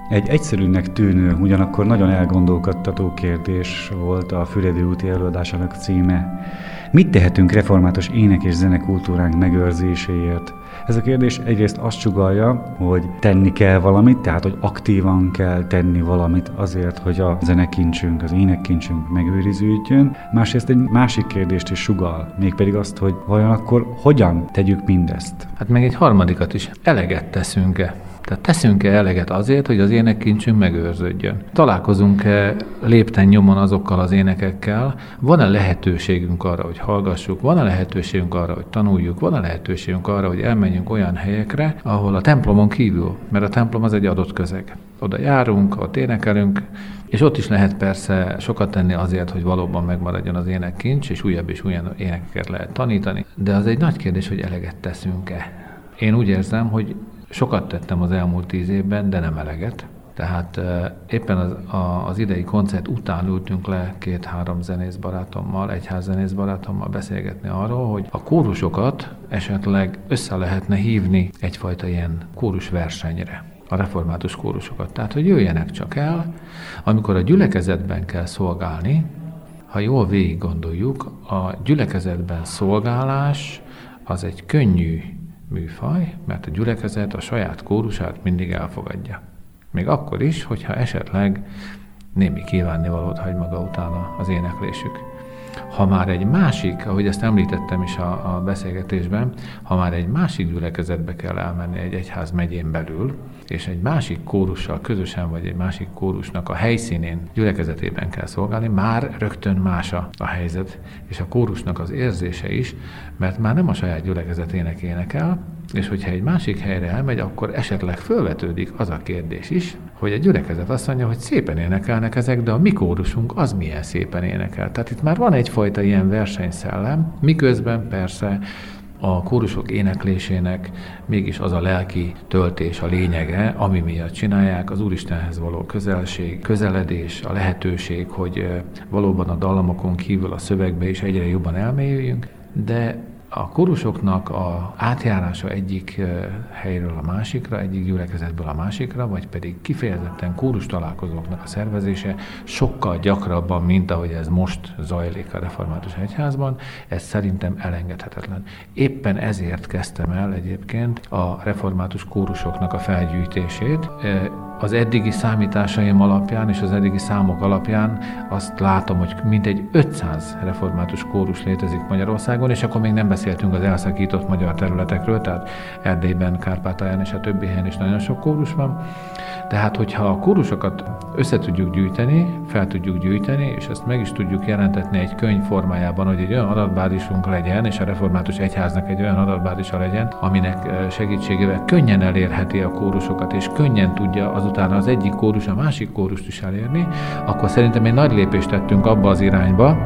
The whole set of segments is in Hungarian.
Egy egyszerűnek tűnő, ugyanakkor nagyon elgondolkodtató kérdés volt a Füredi úti előadásának címe. Mit tehetünk református ének- és zenekultúránk megőrzéséért? Ez a kérdés egyrészt azt sugallja, hogy tenni kell valamit, tehát hogy aktívan kell tenni valamit azért, hogy a zenekincsünk, az énekkincsünk megőriződjön. Másrészt egy másik kérdést is sugall, mégpedig azt, hogy vajon akkor hogyan tegyük mindezt? Hát meg egy harmadikat is, eleget teszünk-e? Tehát teszünk-e eleget azért, hogy az énekkincsünk megőrződjön? Találkozunk-e lépten nyomon azokkal az énekekkel? Van-e lehetőségünk arra, hogy hallgassuk? Van-e lehetőségünk arra, hogy tanuljuk? Van-e lehetőségünk arra, hogy elmenjünk olyan helyekre, ahol a templomon kívül, mert a templom az egy adott közeg. Oda járunk, ott énekelünk, és ott is lehet persze sokat tenni azért, hogy valóban megmaradjon az énekkincs, és újabb énekeket lehet tanítani. De az egy nagy kérdés, hogy eleget teszünk-e? Én úgy érzem, hogy sokat tettem az elmúlt 10 évben, de nem eleget. Tehát éppen az idei koncert után ültünk le 2-3 zenész barátommal, egyházzenész barátommal beszélgetni arról, hogy a kórusokat esetleg össze lehetne hívni egyfajta ilyen kórusversenyre, a református kórusokat. Tehát, hogy jöjjenek csak el, amikor a gyülekezetben kell szolgálni, ha jól végig gondoljuk, a gyülekezetben szolgálás az egy könnyű műfaj, mert a gyülekezet a saját kórusát mindig elfogadja. Még akkor is, hogyha esetleg némi kívánnivalót hagy maga utána az éneklésük. Ha már egy másik, ahogy ezt említettem is a beszélgetésben, ha már egy másik gyülekezetbe kell elmenni egy egyház megyén belül, és egy másik kórussal közösen, vagy egy másik kórusnak a helyszínén, gyülekezetében kell szolgálni, már rögtön más a helyzet, és a kórusnak az érzése is, mert már nem a saját gyülekezetének énekel, és hogyha egy másik helyre elmegy, akkor esetleg fölvetődik az a kérdés is, hogy a gyülekezet azt mondja, hogy szépen énekelnek ezek, de a mi kórusunk az milyen szépen énekel. Tehát itt már van egyfajta ilyen versenyszellem, miközben persze a kórusok éneklésének mégis az a lelki töltés, a lényege, ami miatt csinálják, az Úristenhez való közelség, közeledés, a lehetőség, hogy valóban a dallamokon kívül a szövegbe is egyre jobban elmélyüljünk, de a kórusoknak a átjárása egyik helyről a másikra, egyik gyülekezetből a másikra, vagy pedig kifejezetten kórus találkozóknak a szervezése sokkal gyakrabban, mint ahogy ez most zajlik a református egyházban, ez szerintem elengedhetetlen. Éppen ezért kezdtem el egyébként a református kórusoknak a felgyűjtését. Az eddigi számításaim alapján és az eddigi számok alapján azt látom, hogy mintegy 500 református kórus létezik Magyarországon, és akkor még nem beszéltünk az elszakított magyar területekről, tehát Erdélyben, Kárpátalján és a többi helyen is nagyon sok kórus van. Tehát, hogyha a kórusokat össze tudjuk gyűjteni, fel tudjuk gyűjteni, és ezt meg is tudjuk jelentetni egy könyv formájában, hogy egy olyan adatbázisunk legyen, és a református egyháznak egy olyan adatbázisa legyen, aminek segítségével könnyen elérheti a kórusokat, és könnyen tudja azután az egyik kórus a másik kórust is elérni, akkor szerintem egy nagy lépést tettünk abba az irányba,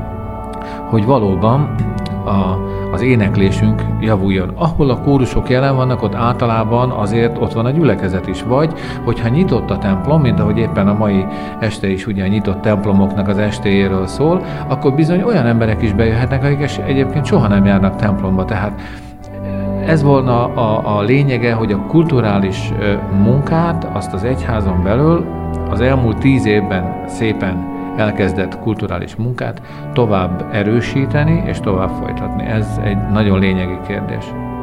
hogy valóban az éneklésünk javuljon. Ahol a kórusok jelen vannak, ott általában azért ott van a gyülekezet is. Vagy, hogyha nyitott a templom, mint ahogy éppen a mai este is ugye a nyitott templomoknak az estéjéről szól, akkor bizony olyan emberek is bejöhetnek, akik egyébként soha nem járnak templomba. Tehát ez volna a lényege, hogy a kulturális munkát, azt az egyházon belül az elmúlt 10 évben szépen elkezdett kulturális munkát tovább erősíteni és tovább folytatni. Ez egy nagyon lényegi kérdés.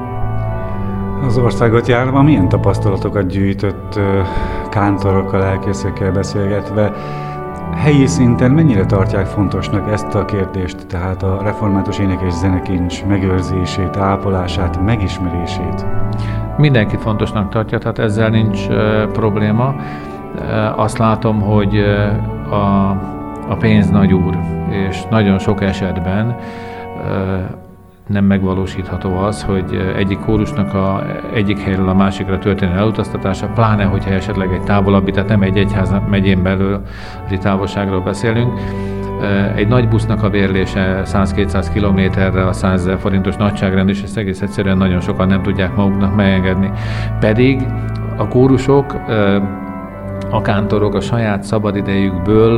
Az országot járva milyen tapasztalatokat gyűjtött kántorokkal, lelkészekkel beszélgetve? Helyi szinten mennyire tartják fontosnak ezt a kérdést, tehát a református ének- és zenekincs megőrzését, ápolását, megismerését? Mindenki fontosnak tartja, tehát ezzel nincs probléma. Azt látom, hogy a pénz nagy úr, és nagyon sok esetben nem megvalósítható az, hogy egyik kórusnak egyik helyről a másikra történő elutaztatása, pláne, hogyha esetleg egy távolabbi, tehát nem egy egyház megyén belüli távolságról beszélünk. Egy nagy busznak a bérlése 100-200 kilométerre a 100 000 forintos nagyságrend, és ezt egész egyszerűen nagyon sokan nem tudják maguknak megengedni. Pedig a kórusok a kántorok a saját szabadidejükből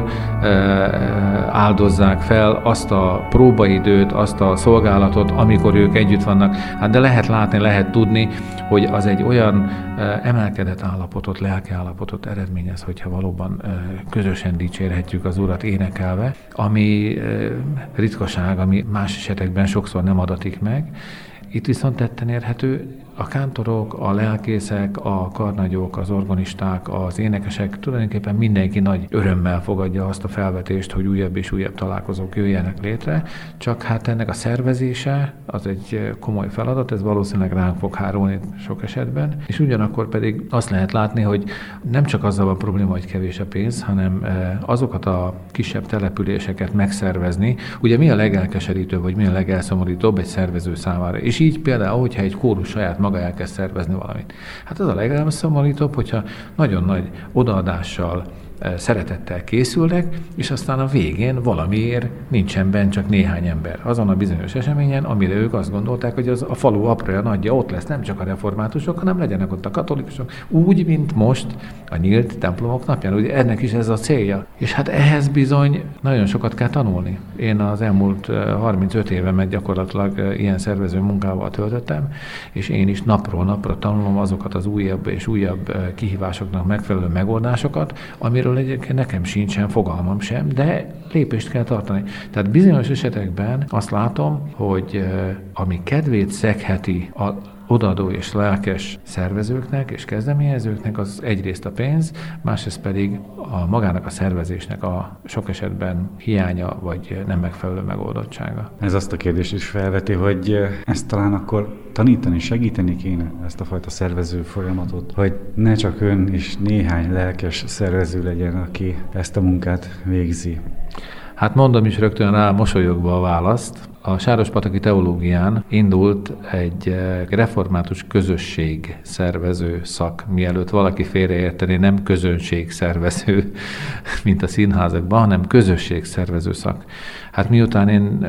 áldozzák fel azt a próbaidőt, azt a szolgálatot, amikor ők együtt vannak. Hát de lehet látni, lehet tudni, hogy az egy olyan emelkedett állapotot, lelkiállapotot eredményez, hogyha valóban közösen dicsérhetjük az Urat énekelve, ami ritkaság, ami más esetekben sokszor nem adatik meg. Itt viszont tetten érhető, a kántorok, a lelkészek, a karnagyok, az organisták, az énekesek, tulajdonképpen mindenki nagy örömmel fogadja azt a felvetést, hogy újabb és újabb találkozók jöjjenek létre, csak hát ennek a szervezése az egy komoly feladat, ez valószínűleg ránk fog hárulni sok esetben, és ugyanakkor pedig azt lehet látni, hogy nem csak azzal van probléma, hogy kevés a pénz, hanem azokat a kisebb településeket megszervezni, ugye mi a legelkeserítőbb, vagy mi a legelszomorítóbb egy szervező számára. És így például, hogyha egy kórus saját maga elkezd szervezni valamit. Hát az a legelszomorítóbb, hogyha nagyon nagy odaadással, szeretettel készülnek, és aztán a végén valamiért nincsen benne csak néhány ember. Azon a bizonyos eseményen, amire ők azt gondolták, hogy az a falu apraja nagyja ott lesz, nem csak a reformátusok, hanem legyenek ott a katolikusok, úgy, mint most a nyílt templomok napján. Ugye ennek is ez a célja. És hát ehhez bizony nagyon sokat kell tanulni. Én az elmúlt 35 évemet gyakorlatilag ilyen szervező munkával töltöttem, és én is napról napra tanulom azokat az újabb és újabb kihívásoknak megfelelő megoldásokat, amiről egyébként nekem sincsen fogalmam sem, de lépést kell tartani. Tehát bizonyos esetekben azt látom, hogy ami kedvét szegheti a odaadó és lelkes szervezőknek és kezdeményezőknek, az egyrészt a pénz, másrészt pedig a magának a szervezésnek a sok esetben hiánya vagy nem megfelelő megoldottsága. Ez azt a kérdést is felveti, hogy ezt talán akkor tanítani, segíteni kéne ezt a fajta szervező folyamatot, hogy ne csak ön és néhány lelkes szervező legyen, aki ezt a munkát végzi. Hát mondom is rögtön rá mosolyogva a választ. A Sárospataki Teológián indult egy református közösség szervező szak, mielőtt valaki félreértené, nem közönség szervező, mint a színházakban, hanem közösség szervező szak. Hát miután én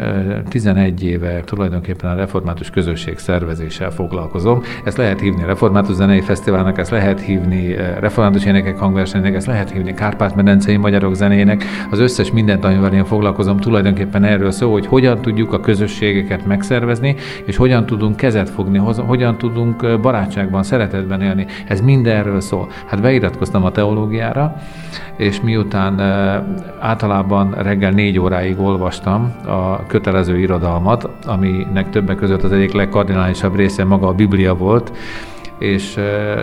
11 éve tulajdonképpen a református közösség szervezéssel foglalkozom, ezt lehet hívni református zenei fesztiválnak, ezt lehet hívni református énekek hangversenynek, ezt lehet hívni Kárpát-medencei magyarok zenének, az összes mindent, amivel én foglalkozom, tulajdonképpen erről szól, hogy hogyan tudjuk a közösségeket megszervezni, és hogyan tudunk kezet fogni, hogyan tudunk barátságban, szeretetben élni. Ez mindenről szól. Hát beiratkoztam a teológiára, és miután általában reggel 4 óráig olvastam a kötelező irodalmat, aminek többek között az egyik legkardinálisabb része maga a Biblia volt, és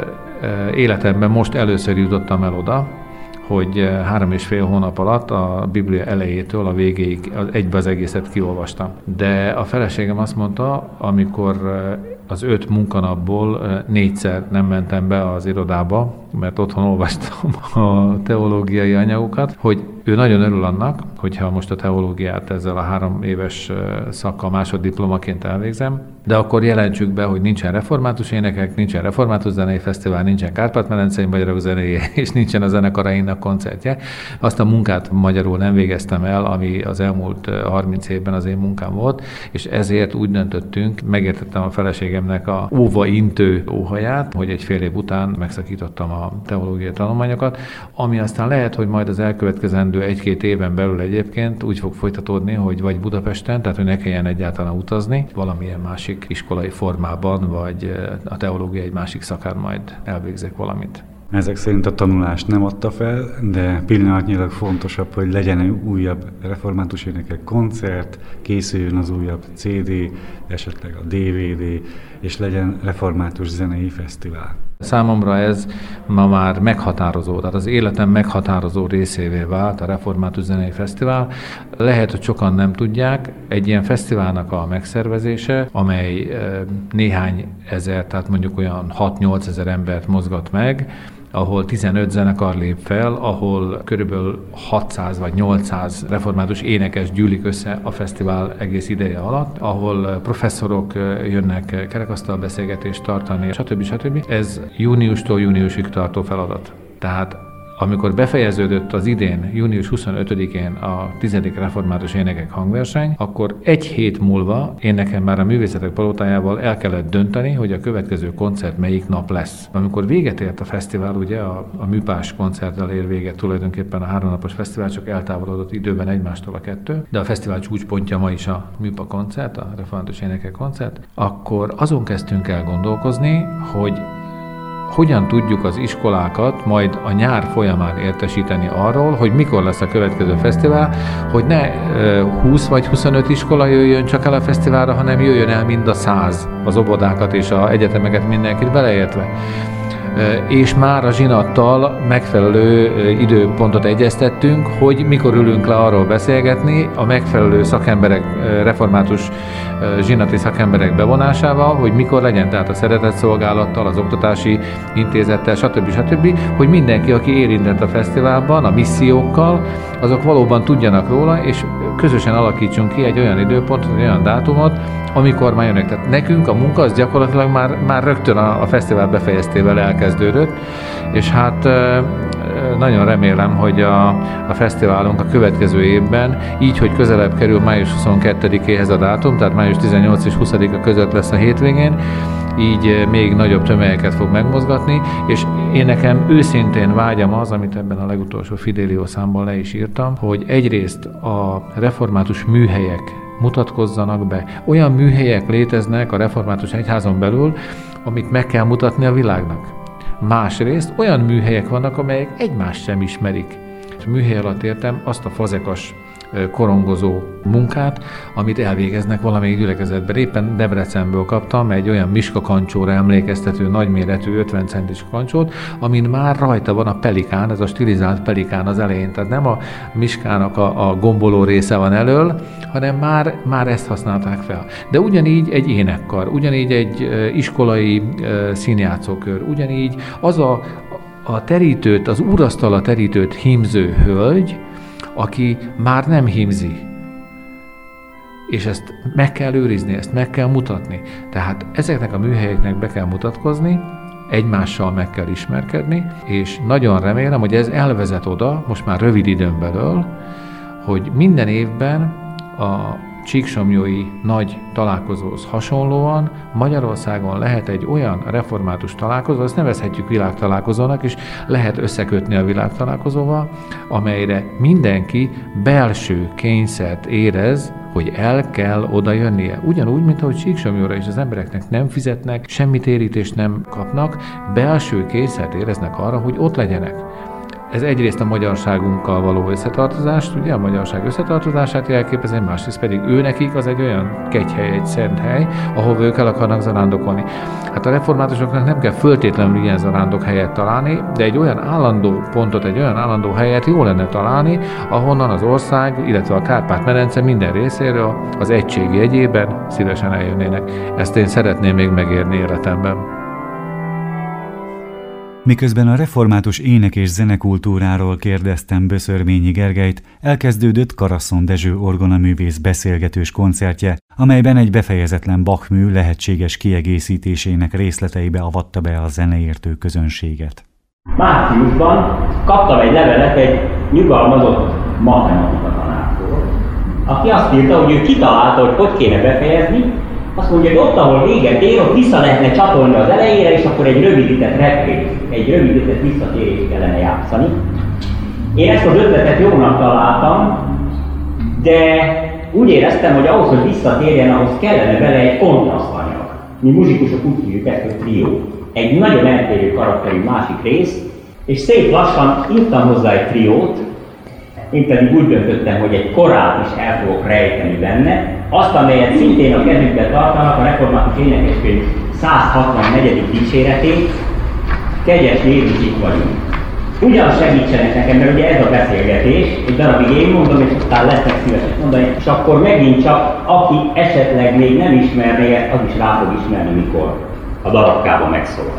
életemben most először jutottam el oda, hogy 3,5 hónap alatt a Biblia elejétől a végéig egybe az egészet kiolvastam. De a feleségem azt mondta, amikor az 5 munkanapból 4-szer nem mentem be az irodába, mert otthon olvastam a teológiai anyagokat, hogy ő nagyon örül annak, hogyha most a teológiát ezzel a 3 éves szakkal másoddiplomaként elvégzem, de akkor jelentsük be, hogy nincsen református énekek, nincsen református zenei fesztivál, nincsen Kárpát-medencei magyarok zenéje, és nincsen a zenekarainak koncertje. Azt a munkát magyarul nem végeztem el, ami az elmúlt 30 évben az én munkám volt, és ezért úgy döntöttünk, megértettem a feleségemnek a óvaintő óhaját, hogy egy fél év után megszakítottam a teológiai tanulmányokat, ami aztán lehet, hogy majd az elkövetkezendő 1-2 éven belül egyébként úgy fog folytatódni, hogy vagy Budapesten, tehát hogy ne kelljen egyáltalán utazni, valamilyen másik iskolai formában, vagy a teológia egy másik szakán majd elvégzek valamit. Ezek szerint a tanulást nem adta fel, de pillanatnyilag fontosabb, hogy legyen újabb református énekek koncert, készüljön az újabb CD, esetleg a DVD, és legyen református zenei fesztivál. Számomra ez ma már meghatározó, tehát az életem meghatározó részévé vált a Református Zenei Fesztivál. Lehet, hogy sokan nem tudják, egy ilyen fesztiválnak a megszervezése, amely néhány ezer, tehát mondjuk olyan 6-8 ezer embert mozgat meg, ahol 15 zenekar lép fel, ahol körülbelül 600 vagy 800 református énekes gyűlik össze a fesztivál egész ideje alatt, ahol professzorok jönnek kerekasztalbeszélgetést tartani, stb. Ez júniustól júniusig tartó feladat. Tehát amikor befejeződött az idén, június 25-én a 10. református énekek hangverseny, akkor egy hét múlva én nekem már a Művészetek Palotájával el kellett dönteni, hogy a következő koncert melyik nap lesz. Amikor véget ért a fesztivál, ugye a műpás koncerttel ér véget tulajdonképpen a 3 napos fesztivál, csak eltávolodott időben egymástól a kettő, de a fesztivál csúcspontja ma is a műpa koncert, a református énekek koncert, akkor azon kezdtünk el gondolkozni, hogy hogyan tudjuk az iskolákat majd a nyár folyamán értesíteni arról, hogy mikor lesz a következő fesztivál, hogy ne 20 vagy 25 iskola jöjjön csak el a fesztiválra, hanem jöjjön el mind a 100, az óvodákat és az egyetemeket mindenkit beleértve. És már a zsinattal megfelelő időpontot egyeztettünk, hogy mikor ülünk le arról beszélgetni a megfelelő szakemberek, református zsinati szakemberek bevonásával, hogy mikor legyen, tehát a szeretetszolgálattal, az oktatási intézettel, stb., hogy mindenki, aki érintett a fesztiválban, a missziókkal, azok valóban tudjanak róla, és közösen alakítsunk ki egy olyan időpontot, egy olyan dátumot, amikor már jönnek. Tehát nekünk a munka az gyakorlatilag már rögtön a fesztivál befejeztével elkezdődött, és hát nagyon remélem, hogy a fesztiválunk a következő évben, így, hogy közelebb kerül május 22-éhez a dátum, tehát május 18 és 20-a között lesz a hétvégén, így még nagyobb tömegeket fog megmozgatni, és én nekem őszintén vágyam az, amit ebben a legutolsó Fidelio számban le is írtam, hogy egyrészt a református műhelyek mutatkozzanak be. Olyan műhelyek léteznek a református egyházon belül, amit meg kell mutatni a világnak. Másrészt olyan műhelyek vannak, amelyek egymást sem ismerik. Műhely alatt értem azt a fazekas, korongozó munkát, amit elvégeznek valamelyik gyülekezetben. Éppen Debrecenből kaptam egy olyan miskakancsóra emlékeztető nagyméretű 50 centis kancsót, amin már rajta van a pelikán, ez a stilizált pelikán az elején. Tehát nem a miskának a gomboló része van elől, hanem már ezt használták fel. De ugyanígy egy énekkar, ugyanígy egy iskolai színjátszókör, ugyanígy az a terítőt, az úrasztala terítőt hímző hölgy, aki már nem hímzi. És ezt meg kell őrizni, ezt meg kell mutatni. Tehát ezeknek a műhelyeknek be kell mutatkozni, egymással meg kell ismerkedni, és nagyon remélem, hogy ez elvezet oda, most már rövid időn belül, hogy minden évben a csíksomlyói nagy találkozóhoz hasonlóan Magyarországon lehet egy olyan református találkozó, azt nevezhetjük világtalálkozónak, és lehet összekötni a világtalálkozóval, amelyre mindenki belső kényszert érez, hogy el kell oda jönnie. Ugyanúgy, mint ahogy Csíksomlyóra is az embereknek nem fizetnek, semmi térítést nem kapnak, belső kényszert éreznek arra, hogy ott legyenek. Ez egyrészt a magyarságunkkal való összetartozást, ugye a magyarság összetartozását jelképezi, másrészt pedig őnekik az egy olyan kegyhely, egy szent hely, ahol ők el akarnak zarándokolni. Hát a reformátusoknak nem kell föltétlenül ilyen zarándokhelyet találni, de egy olyan állandó pontot, egy olyan állandó helyet jó lenne találni, ahonnan az ország, illetve a Kárpát-medence minden részéről az egység jegyében szívesen eljönnének. Ezt én szeretném még megérni életemben. Miközben a református ének- és zenekultúráról kérdeztem Böszörményi Gergelyt, elkezdődött Karasszon Dezső orgonaművész beszélgetős koncertje, amelyben egy befejezetlen Bach mű lehetséges kiegészítésének részleteibe avatta be a zeneértő közönséget. Márciusban kaptam egy levelet egy nyugalmazott matematika tanártól, aki azt írta, hogy ő kitalálta, hogy kéne befejezni. Azt mondja, hogy ott, ahol véget ér, ott vissza lehetne csatolni az elejére, és akkor egy rövidített repülés, egy rövidített visszatérést kellene játszani. Én ezt az ötletet jónak találtam, de úgy éreztem, hogy ahhoz, hogy visszatérjen, ahhoz kellene vele egy kontrasztanyag. Mi muzsikusok úgy hívjuk ezt, hogy trió. Egy nagyon eltérő karakterű másik rész, és szép lassan írtam hozzá egy triót, én pedig úgy döntöttem, hogy egy korát is el fogok rejteni benne, azt, amelyet szintén a kezükbe tartanak, a református énekeskönyv 164. dicséretét, Kegyes Jézusik vagyunk. Ugyan segítsenek nekem, mert ugye ez a beszélgetés, egy darabig én mondom, és aztán lesznek szívesek mondani, és akkor megint csak, aki esetleg még nem ismerné ezt, az is rá fog ismerni, mikor a darabkában megszólal.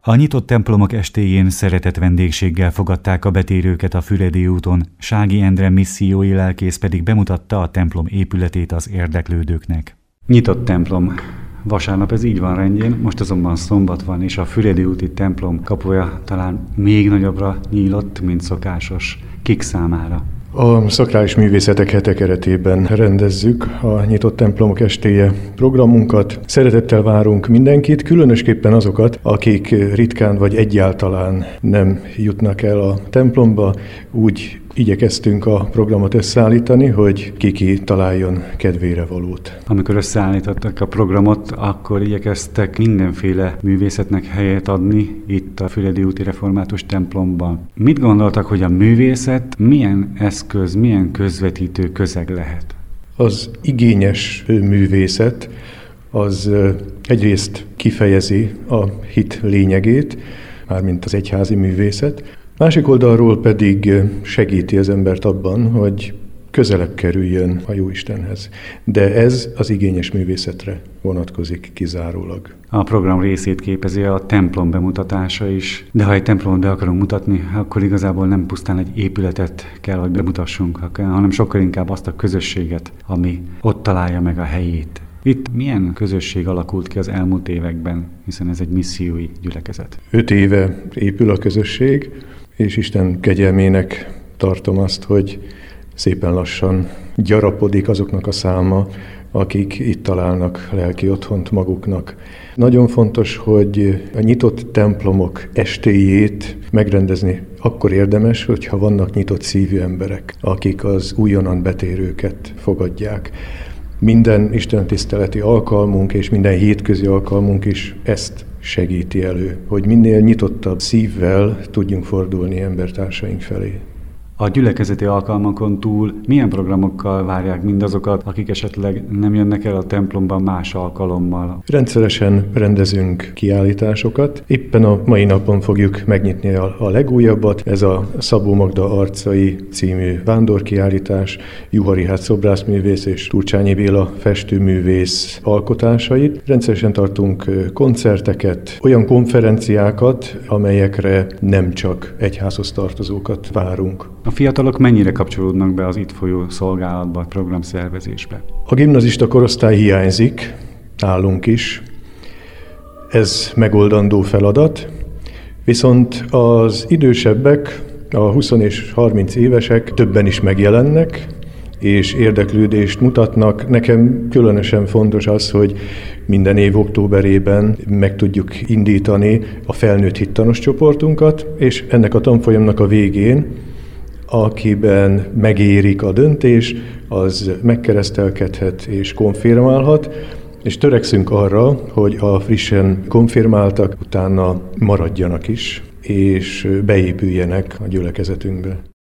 A nyitott templomok estéjén szeretett vendégséggel fogadták a betérőket a Füredi úton, Sági Endre missziói lelkész pedig bemutatta a templom épületét az érdeklődőknek. Nyitott templom. Vasárnap ez így van rendjén, most azonban szombat van, és a Füredi úti templom kapuja talán még nagyobbra nyílott, mint szokásos. Kik számára? A Szakrális Művészetek Hete keretében rendezzük a Nyitott Templomok Estéje programunkat. Szeretettel várunk mindenkit, különösképpen azokat, akik ritkán vagy egyáltalán nem jutnak el a templomba. Úgy igyekeztünk a programot összeállítani, hogy ki találjon kedvére valót. Amikor összeállítottak a programot, akkor igyekeztek mindenféle művészetnek helyet adni itt a Füredi úti református templomban. Mit gondoltak, hogy a művészet milyen eszköz, milyen közvetítő közeg lehet? Az igényes művészet az egyrészt kifejezi a hit lényegét, mármint az egyházi művészet, másik oldalról pedig segíti az embert abban, hogy közelebb kerüljön a Jóistenhez. De ez az igényes művészetre vonatkozik kizárólag. A program részét képezi a templom bemutatása is, de ha egy templomot be akarunk mutatni, akkor igazából nem pusztán egy épületet kell, hogy bemutassunk, hanem sokkal inkább azt a közösséget, ami ott találja meg a helyét. Itt milyen közösség alakult ki az elmúlt években, hiszen ez egy missziói gyülekezet? 5 éve épül a közösség, és Isten kegyelmének tartom azt, hogy szépen lassan gyarapodik azoknak a száma, akik itt találnak lelki otthont maguknak. Nagyon fontos, hogy a nyitott templomok estéjét megrendezni akkor érdemes, hogyha vannak nyitott szívű emberek, akik az újonnan betérőket fogadják. Minden istentiszteleti alkalmunk és minden hétközi alkalmunk is ezt segíti elő, hogy minél nyitottabb szívvel tudjunk fordulni embertársaink felé. A gyülekezeti alkalmakon túl milyen programokkal várják mindazokat, akik esetleg nem jönnek el a templomban más alkalommal? Rendszeresen rendezünk kiállításokat. Éppen a mai napon fogjuk megnyitni a legújabbat. Ez a Szabó Magda arcai című vándorkiállítás, Juhari Hát szobrászművész és Turcsányi Béla festőművész alkotásait. Rendszeresen tartunk koncerteket, olyan konferenciákat, amelyekre nem csak egyházhoz tartozókat várunk. A fiatalok mennyire kapcsolódnak be az itt folyó szolgálatba, programszervezésbe? A gimnazista korosztály hiányzik, nálunk is. Ez megoldandó feladat, viszont az idősebbek, a 20 és 30 évesek többen is megjelennek, és érdeklődést mutatnak. Nekem különösen fontos az, hogy minden év októberében meg tudjuk indítani a felnőtt hittanos csoportunkat, és ennek a tanfolyamnak a végén, akiben megérik a döntés, az megkeresztelkedhet és konfirmálhat, és törekszünk arra, hogy a frissen konfirmáltak utána maradjanak is, és beépüljenek a gyülekezetünkbe.